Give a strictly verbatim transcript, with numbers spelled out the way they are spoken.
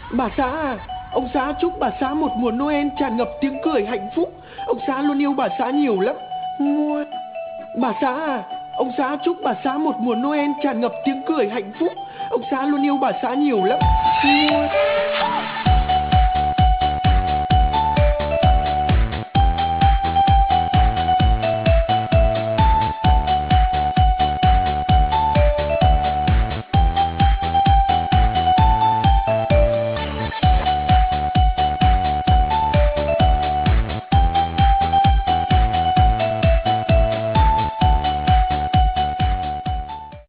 Bà xã à, ông xã chúc bà xã một mùa Noel tràn ngập tiếng cười hạnh phúc. Ông xã luôn yêu bà xã nhiều lắm. Mua. Bà xã à, ông xã chúc bà xã một mùa Noel tràn ngập tiếng cười hạnh phúc. Ông xã luôn yêu bà xã nhiều lắm. Mua.